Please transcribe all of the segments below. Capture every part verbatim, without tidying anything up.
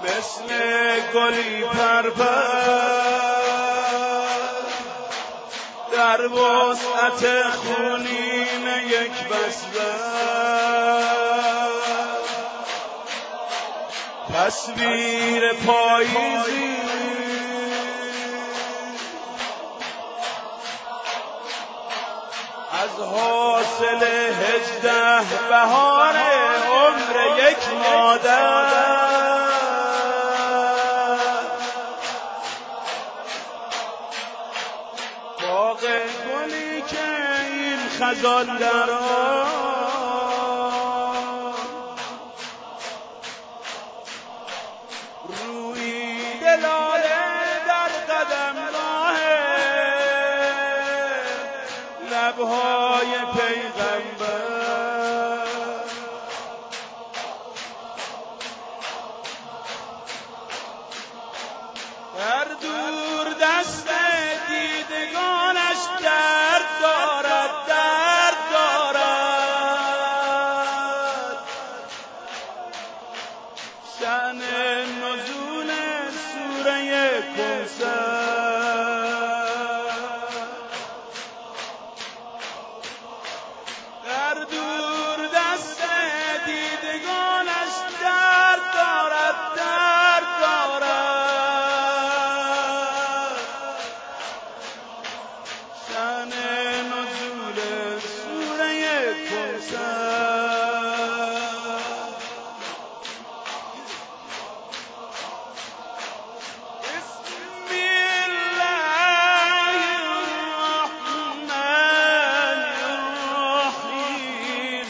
مثل گلی پرپر در وسعت خونین یک بسمت تصویر پاییزی از حاصل هجده بهار عمر یک مادر باغ گلی که این خزان در روی دلاله در قدمگاه لبهای پیغمبر در دور دست دیدگانش درد دارد درد دارد شأن نزول سوره کوثر در دور دست دیدگانش درد دارد درد دارد شأن نزول سوره کوثر بسم الله الرحمن الرحیم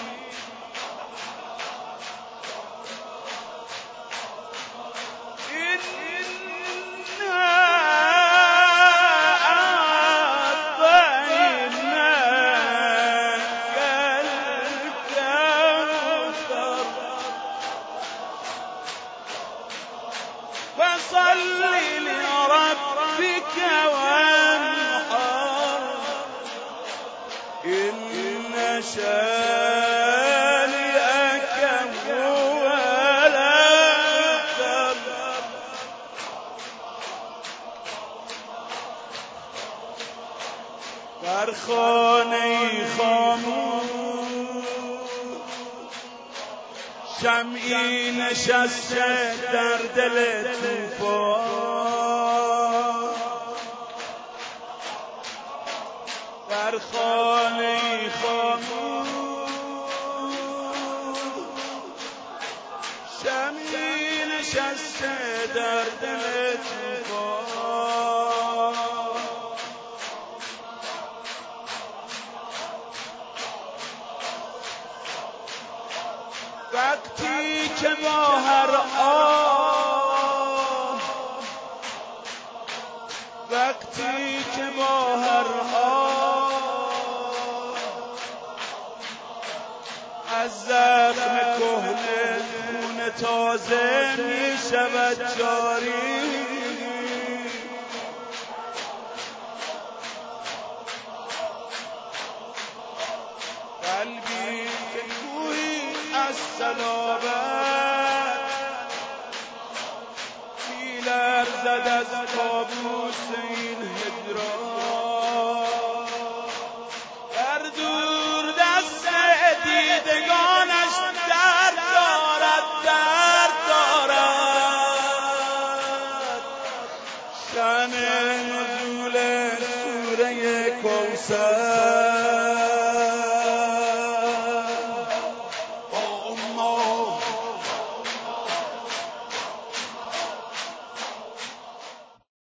إنا أعطيناك الكوثر فصل لربك وانحر إن شانئك هو الأبتر در خانه خاموش شمعی نشسته در دل طوفان در خانه خاموش شمعی نشسته در دل طوفان وقتی که با هر آه وقتی که با هر آه از زخم کهنه خون تازه می شود جاری قلبی که کوهی از صلابت می لرزد از کابوس این هجران در دور دست دیدگانش درد دارد درد دارد شأن نزول سوره کوثر